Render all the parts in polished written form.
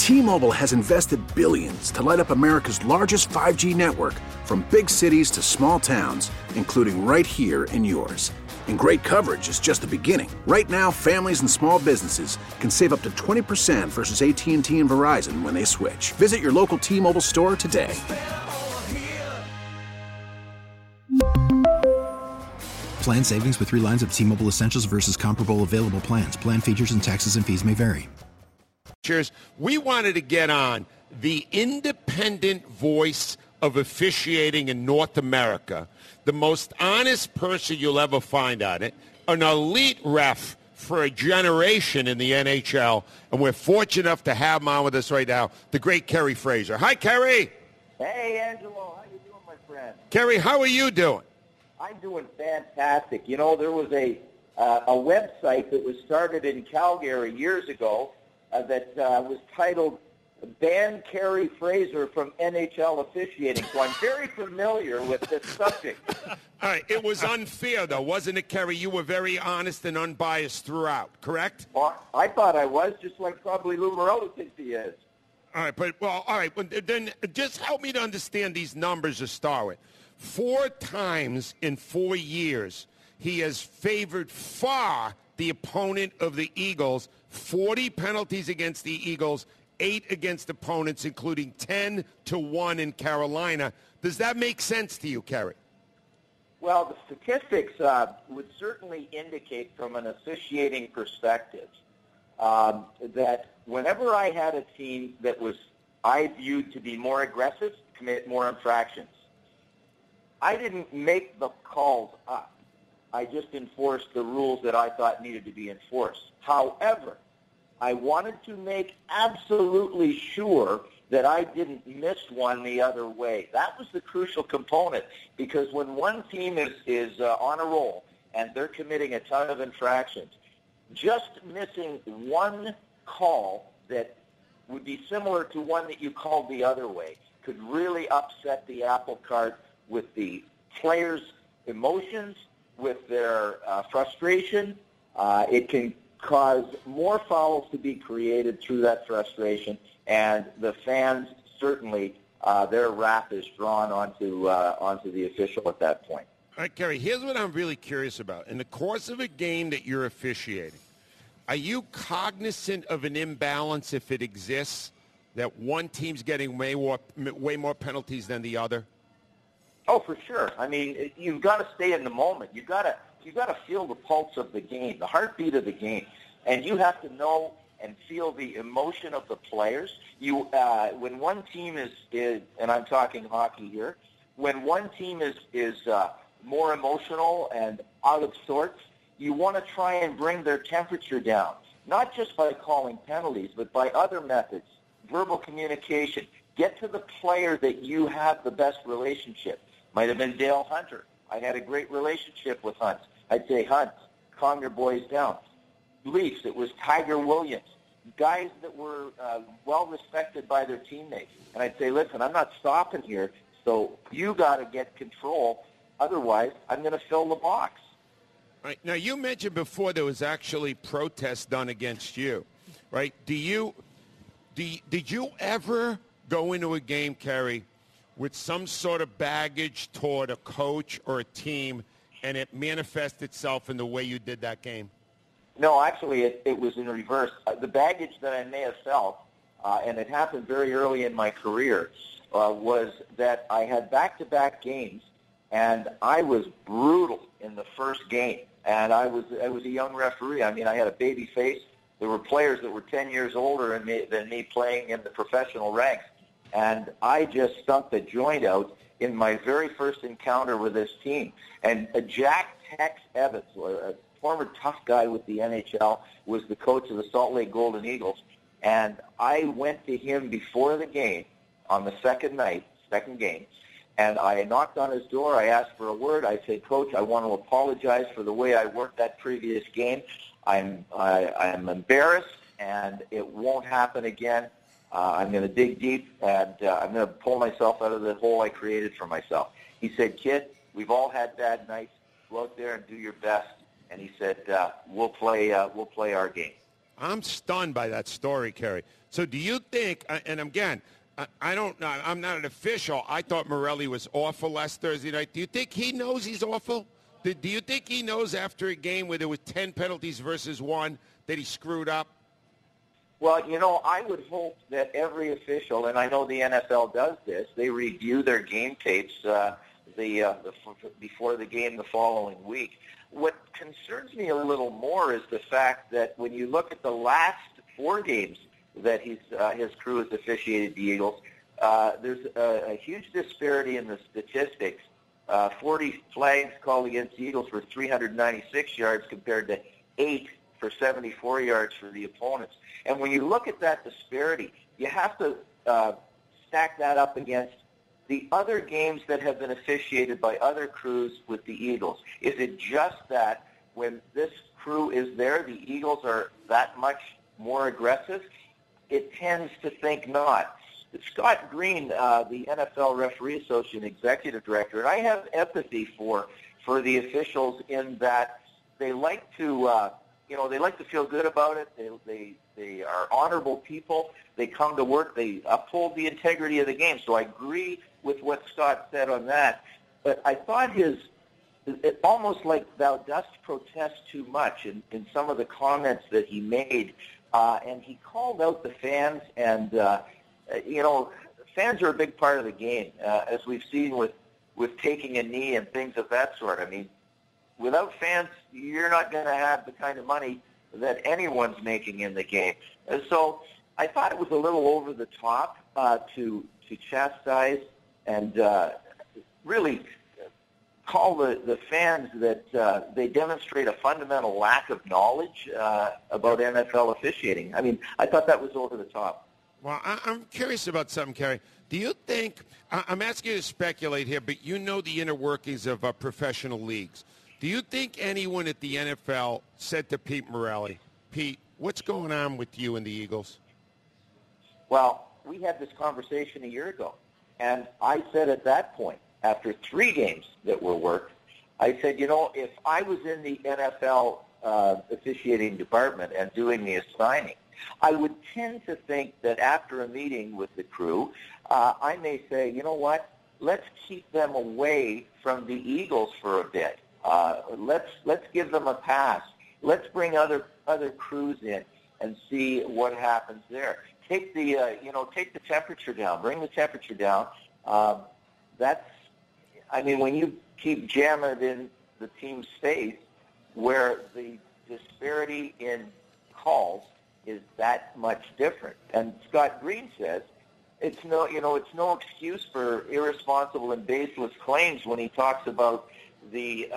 T-Mobile has invested billions to light up America's largest 5G network, from big cities to small towns, including right here in yours. And great coverage is just the beginning. Right now, families and small businesses can save up to 20% versus AT&T and Verizon when they switch. Visit your local T-Mobile store today. Plan savings with 3 lines of T-Mobile Essentials versus comparable available plans. Plan features and taxes and fees may vary. We wanted to get on the independent voice of officiating in North America, the most honest person you'll ever find on it, an elite ref for a generation in the NHL, and we're fortunate enough to have him on with us right now, the great Kerry Fraser. Hi, Kerry. Hey, Angelo. How you doing, my friend? Kerry, how are you doing? I'm doing fantastic. You know, there was a website that was started in Calgary years ago that was titled Ban Kerry Fraser from NHL Officiating. So I'm very familiar with this subject. All right. It was unfair, though, wasn't it, Kerry? You were very honest and unbiased throughout, correct? Well, I thought I was, just like probably Lou Morello thinks he is. All right. Then just help me to understand these numbers to start with. 4 times in 4 years, he has favored far the opponent of the Eagles, 40 penalties against the Eagles, 8 against opponents, including 10-1 in Carolina. Does that make sense to you, Kerry? Well, the statistics would certainly indicate from an officiating perspective that whenever I had a team that I viewed to be more aggressive, commit more infractions, I didn't make the calls up. I just enforced the rules that I thought needed to be enforced. However, I wanted to make absolutely sure that I didn't miss one the other way. That was the crucial component, because when one team is on a roll and they're committing a ton of infractions, just missing one call that would be similar to one that you called the other way could really upset the apple cart with the players' emotions, with their frustration. It can cause more fouls to be created through that frustration, and the fans certainly, their wrath is drawn onto the official at that point. All right, Kerry, here's what I'm really curious about. In the course of a game that you're officiating, are you cognizant of an imbalance, if it exists, that one team's getting way more penalties than the other? Oh, for sure. I mean, you've got to stay in the moment. You've got to feel the pulse of the game, the heartbeat of the game, and you have to know and feel the emotion of the players. When one team is, and I'm talking hockey here, when one team is more emotional and out of sorts, you want to try and bring their temperature down, not just by calling penalties, but by other methods, verbal communication. Get to the player that you have the best relationship. Might have been Dale Hunter. I had a great relationship with Hunt. I'd say, Hunt, calm your boys down. Leafs, it was Tiger Williams. Guys that were well-respected by their teammates. And I'd say, listen, I'm not stopping here, so you got to get control. Otherwise, I'm going to fill the box. All right. Now, you mentioned before there was actually protests done against you, right? Did you ever go into a game, Kerry, with some sort of baggage toward a coach or a team, and it manifests itself in the way you did that game? No, actually, it was in reverse. The baggage that I may have felt, and it happened very early in my career, was that I had back-to-back games, and I was brutal in the first game. And I was a young referee. I mean, I had a baby face. There were players that were 10 years older than me playing in the professional ranks. And I just stunk the joint out in my very first encounter with this team. And Jack Tex Evans, a former tough guy with the NHL, was the coach of the Salt Lake Golden Eagles. And I went to him before the game on the second game, and I knocked on his door. I asked for a word. I said, Coach, I want to apologize for the way I worked that previous game. I'm embarrassed, and it won't happen again. I'm going to dig deep, and I'm going to pull myself out of the hole I created for myself. He said, Kid, we've all had bad nights. Go out there and do your best. And he said, we'll play our game. I'm stunned by that story, Kerry. So do you think, and again, I don't know, I'm not an official. I thought Morelli was awful last Thursday night. Do you think he knows he's awful? Do you think he knows after a game where there were 10 penalties versus 1 that he screwed up? Well, I would hope that every official, and I know the NFL does this, they review their game tapes before the game the following week. What concerns me a little more is the fact that when you look at the last 4 games that his crew has officiated the Eagles, there's a huge disparity in the statistics. 40 flags called against the Eagles for 396 yards compared to 8 for 74 yards for the opponents. And when you look at that disparity, you have to stack that up against the other games that have been officiated by other crews with the Eagles. Is it just that when this crew is there, the Eagles are that much more aggressive? It tends to think not. Scott Green, the NFL Referee Association executive director, and I have empathy for the officials in that they like to, they like to feel good about it. They are honorable people. They come to work. They uphold the integrity of the game. So I agree with what Scott said on that. But I thought it almost like thou dost protest too much in some of the comments that he made. And he called out the fans, and, fans are a big part of the game, as we've seen with taking a knee and things of that sort. I mean, without fans, you're not going to have the kind of money that anyone's making in the game. And so I thought it was a little over the top to chastise and really call the fans that they demonstrate a fundamental lack of knowledge about NFL officiating. I mean, I thought that was over the top. Well, I'm curious about something, Kerry. Do you think, I'm asking you to speculate here, but you know the inner workings of professional leagues. Do you think anyone at the NFL said to Pete Morelli, Pete, what's going on with you and the Eagles? Well, we had this conversation a year ago, and I said at that point, after 3 games that were worked, I said, if I was in the NFL officiating department and doing the assigning, I would tend to think that after a meeting with the crew, I may say, you know what, let's keep them away from the Eagles for a bit. Let's give them a pass. Let's bring other crews in and see what happens there. Take the temperature down. Bring the temperature down. When you keep jamming it in the team's face, where the disparity in calls is that much different. And Scott Green says it's no excuse for irresponsible and baseless claims when he talks about the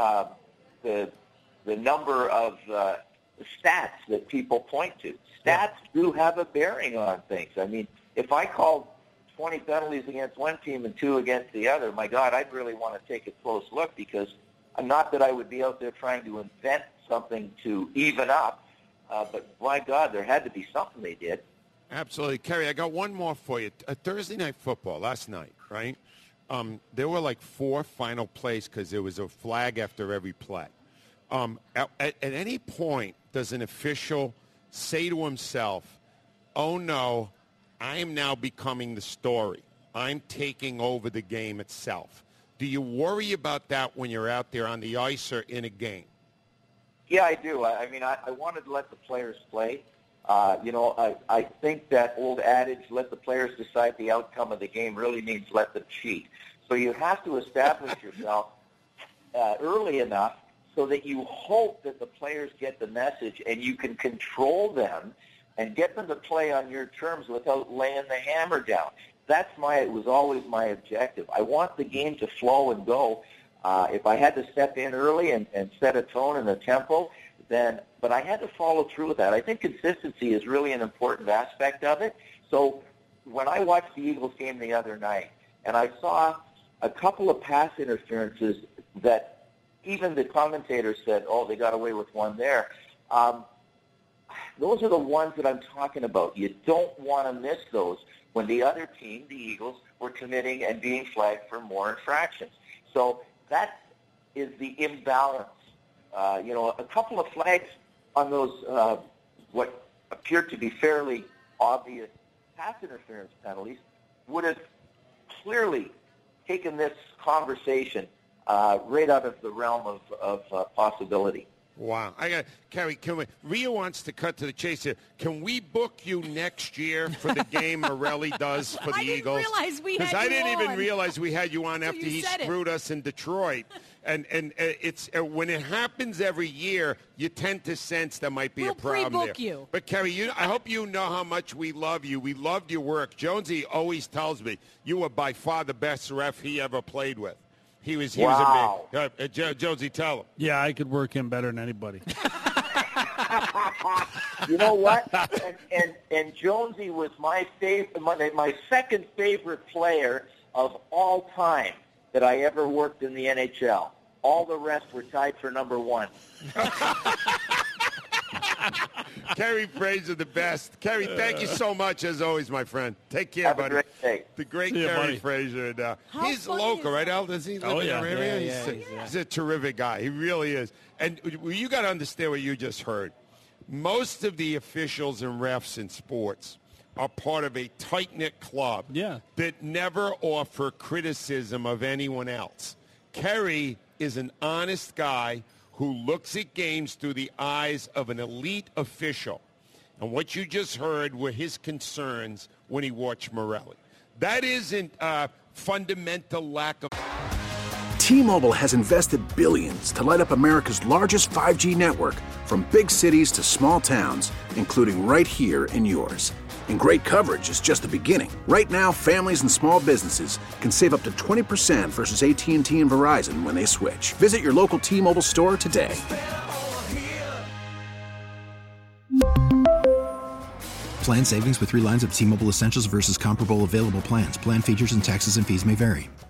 number of stats that people point to. Stats do have a bearing on things. I mean, if I called 20 penalties against one team and 2 against the other, my God, I'd really want to take a close look, because not that I would be out there trying to invent something to even up, but my God, there had to be something they did. Absolutely. Kerry, I got one more for you. Thursday Night Football last night, right? There were like 4 final plays because there was a flag after every play. At any point, does an official say to himself, oh, no, I am now becoming the story. I'm taking over the game itself. Do you worry about that when you're out there on the ice or in a game? Yeah, I do. I wanted to let the players play. I think that old adage, let the players decide the outcome of the game, really means let them cheat. So you have to establish yourself early enough so that you hope that the players get the message and you can control them and get them to play on your terms without laying the hammer down. It was always my objective. I want the game to flow and go. If I had to step in early and set a tone and a tempo, but I had to follow through with that. I think consistency is really an important aspect of it. So when I watched the Eagles game the other night, and I saw a couple of pass interferences that even the commentators said, oh, they got away with one there. Those are the ones that I'm talking about. You don't want to miss those when the other team, the Eagles, were committing and being flagged for more infractions. So that is the imbalance. A couple of flags on those, what appeared to be fairly obvious pass interference penalties would have clearly taken this conversation right out of the realm of possibility. Wow. Kerry, Rio wants to cut to the chase here. Can we book you next year for the game Morelli does for the Eagles? Because I didn't even realize we had you on after he screwed us in Detroit. And it's when it happens every year, you tend to sense there might be a problem pre-book there. you. But, Kerry, I hope you know how much we love you. We loved your work. Jonesy always tells me you were by far the best ref he ever played with. He was wow. a big Jonesy, tell him. Yeah, I could work him better than anybody. You know what? And Jonesy was my second favorite player of all time that I ever worked in the NHL. All the rest were tied for number one. Kerry Fraser, the best. Kerry, thank you so much, as always, my friend. Take care, Have buddy. a great day. The great See you, Kerry buddy. Fraser. He's local, right, Al? Does he live in your area? He's a terrific guy. He really is. And you got to understand what you just heard. Most of the officials and refs in sports are part of a tight-knit club that never offer criticism of anyone else. Kerry is an honest guy who looks at games through the eyes of an elite official. And what you just heard were his concerns when he watched Morelli. That isn't a fundamental lack of... T-Mobile has invested billions to light up America's largest 5G network, from big cities to small towns, including right here in yours. And great coverage is just the beginning. Right now, families and small businesses can save up to 20% versus AT&T and Verizon when they switch. Visit your local T-Mobile store today. Plan savings with 3 lines of T-Mobile Essentials versus comparable available plans. Plan features and taxes and fees may vary.